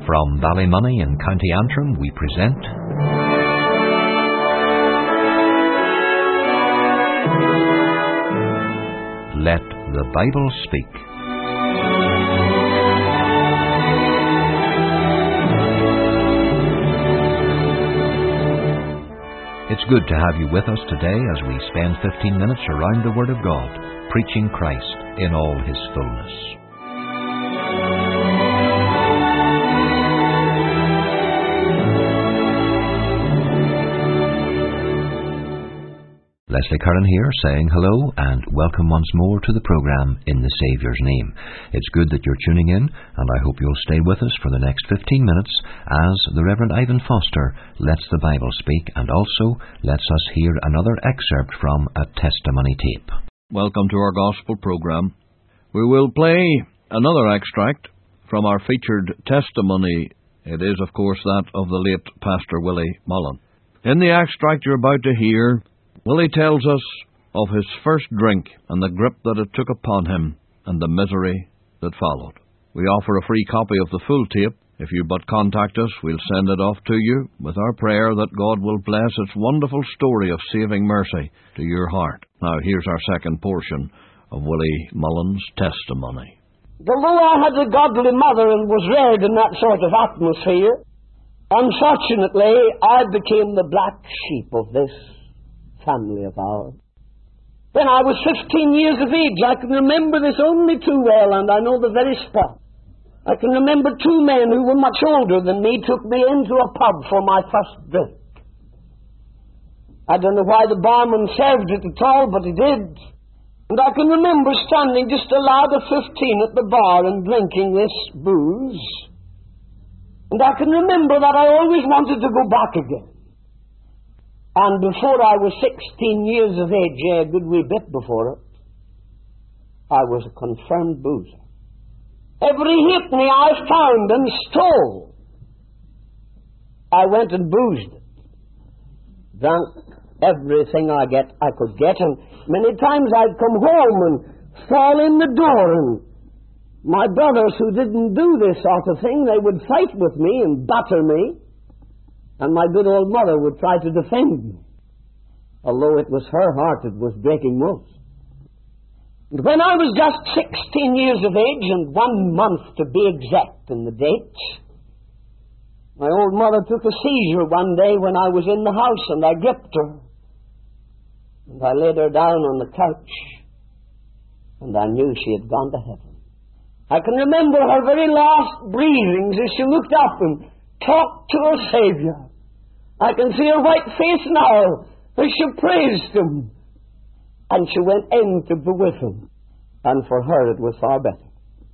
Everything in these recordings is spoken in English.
From Ballymoney in County Antrim, we present Let the Bible Speak. It's good to have you with us today as we spend 15 minutes around the Word of God, preaching Christ in all His fullness. Leslie Curran here, saying hello and welcome once more to the programme In the Saviour's Name. It's good that you're tuning in, and I hope you'll stay with us for the next 15 minutes as the Reverend Ivan Foster lets the Bible speak and also lets us hear another excerpt from a testimony tape. Welcome to our Gospel programme. We will play another extract from our featured testimony. It is, of course, that of the late Pastor Willie Mullen. In the extract you're about to hear, Willie tells us of his first drink and the grip that it took upon him and the misery that followed. We offer a free copy of the full tape. If you but contact us, we'll send it off to you with our prayer that God will bless its wonderful story of saving mercy to your heart. Now, here's our second portion of Willie Mullen's testimony. Although I had a godly mother and was reared in that sort of atmosphere, unfortunately, I became the black sheep of this family of ours. When I was 15 years of age, I can remember this only too well, and I know the very spot. I can remember two men who were much older than me took me into a pub for my first drink. I don't know why the barman served it at all, but he did. And I can remember standing just a lad of 15 at the bar and drinking this booze. And I can remember that I always wanted to go back again. And before I was 16 years of age, a good wee bit before it, I was a confirmed boozer. Every halfpenny I found and stole, I went and boozed it. Drank everything I could get, and many times I'd come home and fall in the door, and my brothers who didn't do this sort of thing, they would fight with me and batter me. And my good old mother would try to defend me, although it was her heart that was breaking most. And when I was just 16 years of age, and 1 month to be exact in the date, my old mother took a seizure one day when I was in the house, and I gripped her. And I laid her down on the couch, and I knew she had gone to heaven. I can remember her very last breathings as she looked up and talked to her Saviour. I can see her white face now as she praised Him. And she went in to be with Him. And for her it was far better.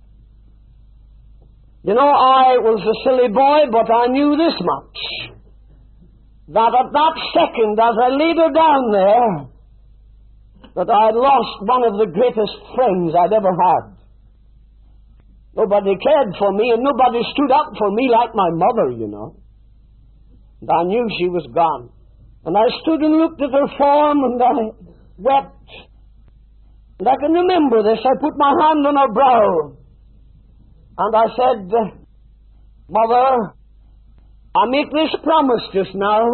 You know, I was a silly boy, but I knew this much. That at that second, as I laid her down there, that I had lost one of the greatest friends I'd ever had. Nobody cared for me, and nobody stood up for me like my mother, you know. And I knew she was gone. And I stood and looked at her form, and I wept. And I can remember this. I put my hand on her brow, and I said, Mother, I make this promise just now,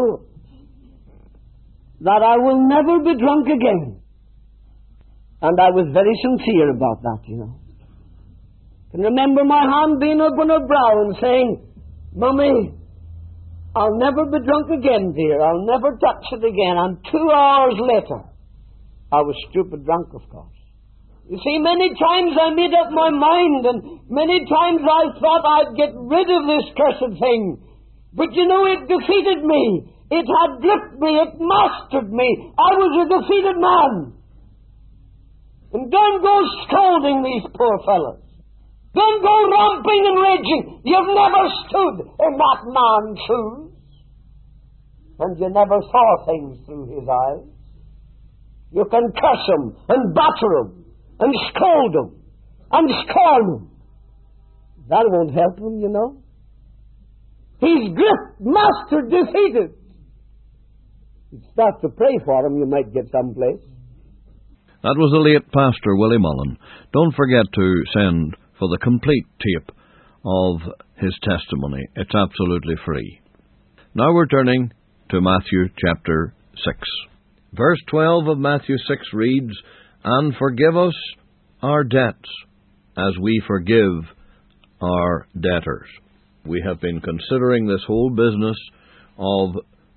that I will never be drunk again. And I was very sincere about that, you know. I can remember my hand being up on her brow and saying, Mummy, I'll never be drunk again, dear. I'll never touch it again. And 2 hours later, I was stupid drunk, of course. You see, many times I made up my mind, and many times I thought I'd get rid of this cursed thing. But you know, it defeated me. It had gripped me. It mastered me. I was a defeated man. And don't go scolding these poor fellows. Don't go romping and raging. You've never stood in that man's shoes. And you never saw things through his eyes. You can curse him and batter him and scold him and scorn him. That won't help him, you know. He's gripped, mastered, defeated. You start to pray for him, you might get someplace. That was the late Pastor Willie Mullen. Don't forget to send for the complete tape of his testimony. It's absolutely free. Now we're turning to Matthew chapter 6. Verse 12 of Matthew 6 reads, "And forgive us our debts, as we forgive our debtors." We have been considering this whole business of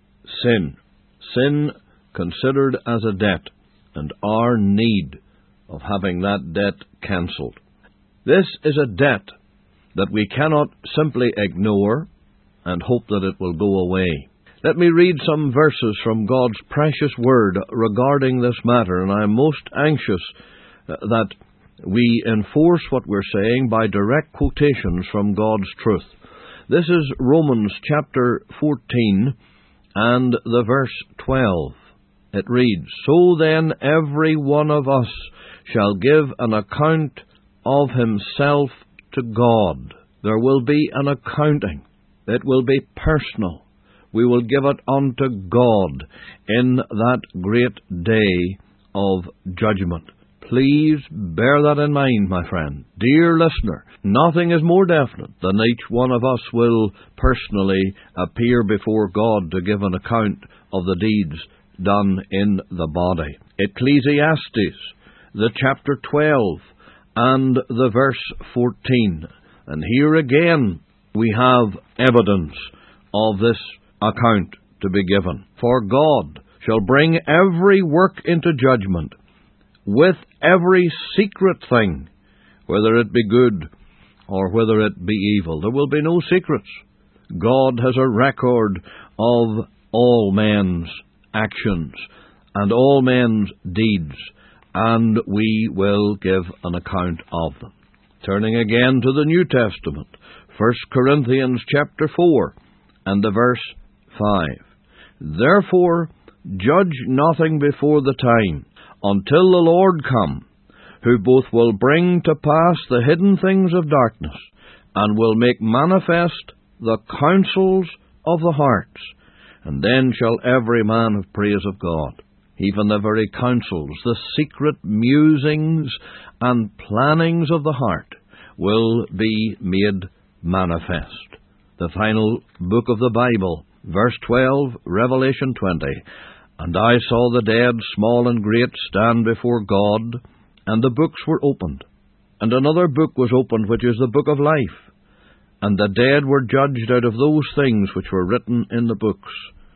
sin. Sin considered as a debt, and our need of having that debt cancelled. This is a debt that we cannot simply ignore and hope that it will go away. Let me read some verses from God's precious Word regarding this matter, and I am most anxious that we enforce what we're saying by direct quotations from God's truth. This is Romans chapter 14 and the verse 12. It reads, "So then every one of us shall give an account of himself to God." There will be an accounting. It will be personal. We will give it unto God in that great day of judgment. Please bear that in mind, my friend. Dear listener, nothing is more definite than each one of us will personally appear before God to give an account of the deeds done in the body. Ecclesiastes, the chapter 12 and the verse 14. And here again we have evidence of this account to be given. "For God shall bring every work into judgment, with every secret thing, whether it be good or whether it be evil." There will be no secrets. God has a record of all men's actions and all men's deeds, and we will give an account of them. Turning again to the New Testament, 1 Corinthians chapter 4 and the verse 5. "Therefore judge nothing before the time, until the Lord come, who both will bring to pass the hidden things of darkness, and will make manifest the counsels of the hearts. And then shall every man have praise of God." Even the very counsels, the secret musings and plannings of the heart will be made manifest. The final book of the Bible, verse 12, Revelation 20. "And I saw the dead, small and great, stand before God, and the books were opened. And another book was opened, which is the book of life. And the dead were judged out of those things which were written in the books,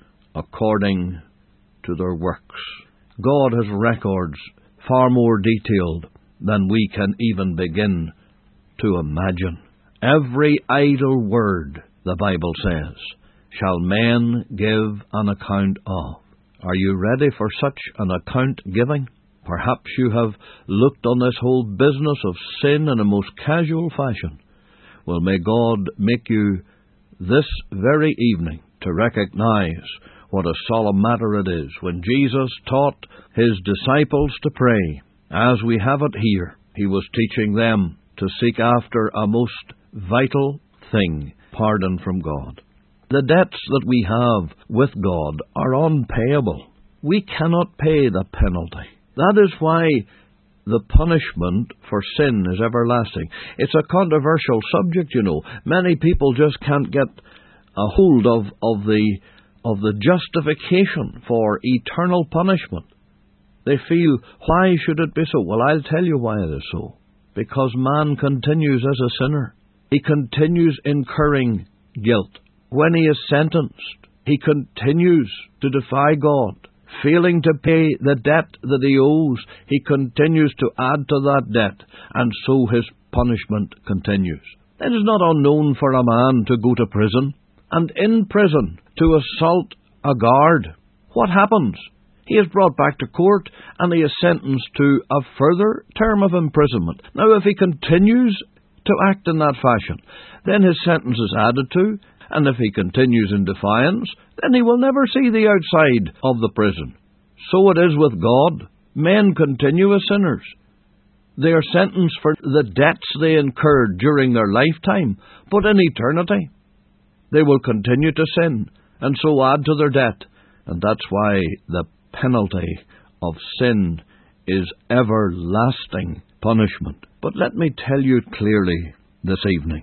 according to their works." God has records far more detailed than we can even begin to imagine. "Every idle word," the Bible says, "shall men give an account of." Are you ready for such an account giving? Perhaps you have looked on this whole business of sin in a most casual fashion. Well, may God make you this very evening to recognize what a solemn matter it is when Jesus taught his disciples to pray. As we have it here, he was teaching them to seek after a most vital thing, pardon from God. The debts that we have with God are unpayable. We cannot pay the penalty. That is why the punishment for sin is everlasting. It's a controversial subject, you know. Many people just can't get a hold of the justification for eternal punishment. They feel, why should it be so? Well, I'll tell you why it is so. Because man continues as a sinner. He continues incurring guilt. When he is sentenced, he continues to defy God. Failing to pay the debt that he owes, he continues to add to that debt, and so his punishment continues. It is not unknown for a man to go to prison, and in prison to assault a guard. What happens? He is brought back to court, and he is sentenced to a further term of imprisonment. Now, if he continues to act in that fashion, then his sentence is added to, and if he continues in defiance, then he will never see the outside of the prison. So it is with God. Men continue as sinners. They are sentenced for the debts they incurred during their lifetime, but in eternity they will continue to sin, and so add to their debt. And that's why the penalty of sin is everlasting punishment. But let me tell you clearly this evening,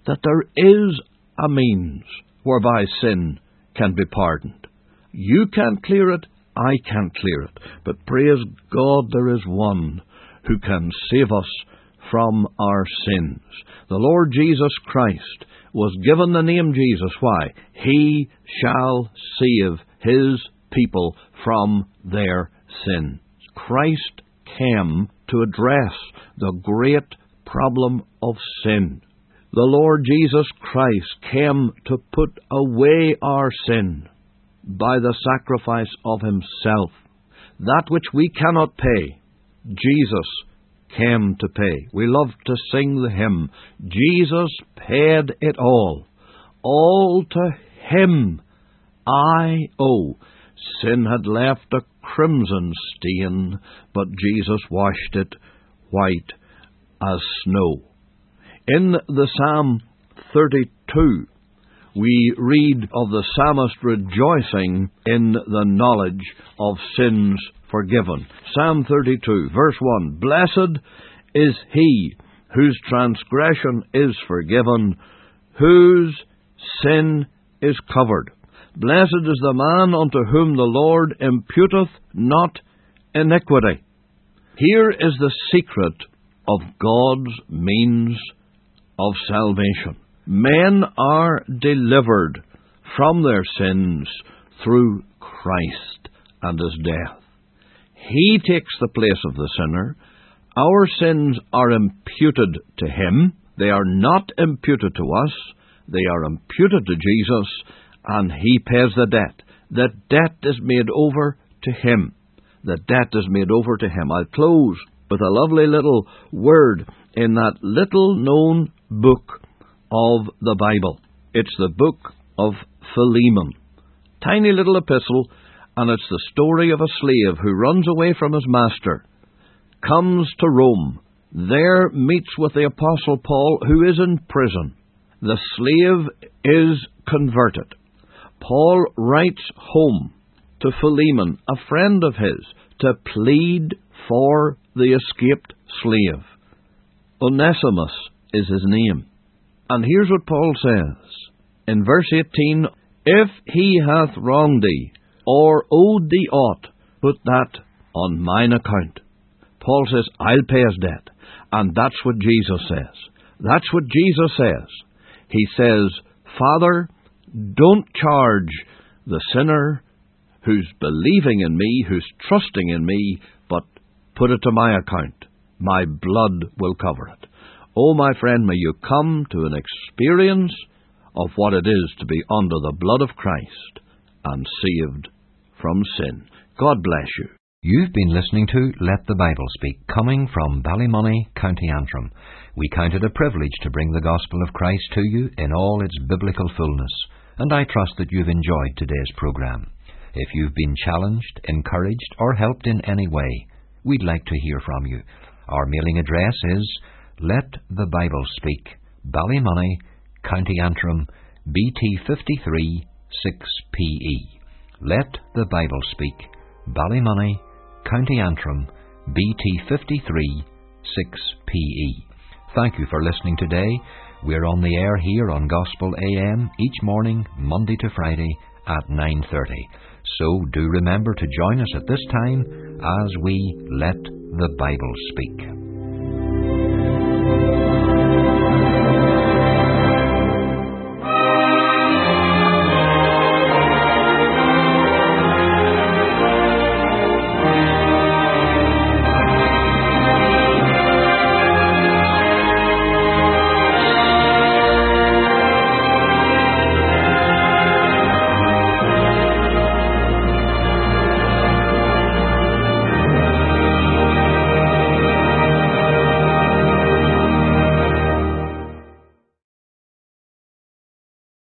that there is a means whereby sin can be pardoned. You can't clear it, I can't clear it, but praise God there is one who can save us from our sins. The Lord Jesus Christ was given the name Jesus. Why? He shall save His people from their sins. Christ came to address the great problem of sin. The Lord Jesus Christ came to put away our sin by the sacrifice of Himself. That which we cannot pay, Jesus came to pay. We love to sing the hymn, Jesus paid it all. All to Him I owe. Sin had left a crimson stain, but Jesus washed it white as snow. In the Psalm 32, we read of the psalmist rejoicing in the knowledge of sins forgiven. Psalm 32, verse 1, Blessed is he whose transgression is forgiven, whose sin is covered. Blessed is the man unto whom the Lord imputeth not iniquity. Here is the secret of God's means of salvation. Men are delivered from their sins through Christ and His death. He takes the place of the sinner. Our sins are imputed to Him. They are not imputed to us. They are imputed to Jesus, and He pays the debt. The debt is made over to Him. The debt is made over to Him. I'll close with a lovely little word in that little-known book of the Bible. It's the book of Philemon. Tiny little epistle, and it's the story of a slave who runs away from his master, comes to Rome, there meets with the Apostle Paul, who is in prison. The slave is converted. Paul writes home to Philemon, a friend of his, to plead for the escaped slave. Onesimus is his name. And here's what Paul says in verse 18, If he hath wronged thee, or owed thee aught, put that on mine account. Paul says, I'll pay his debt. And that's what Jesus says. That's what Jesus says. He says, Father, don't charge the sinner who's believing in me, who's trusting in me, but put it to my account. My blood will cover it. Oh, my friend, may you come to an experience of what it is to be under the blood of Christ and saved from sin. God bless you. You've been listening to Let the Bible Speak, coming from Ballymoney, County Antrim. We count it a privilege to bring the gospel of Christ to you in all its biblical fullness, and I trust that you've enjoyed today's program. If you've been challenged, encouraged, or helped in any way, we'd like to hear from you. Our mailing address is Let the Bible Speak, Ballymoney, County Antrim, BT 53 6PE. Let the Bible Speak, Ballymoney, County Antrim, BT 53 6PE. Thank you for listening today. We're on the air here on Gospel AM each morning, Monday to Friday at 9:30. So do remember to join us at this time as we Let the Bible Speak.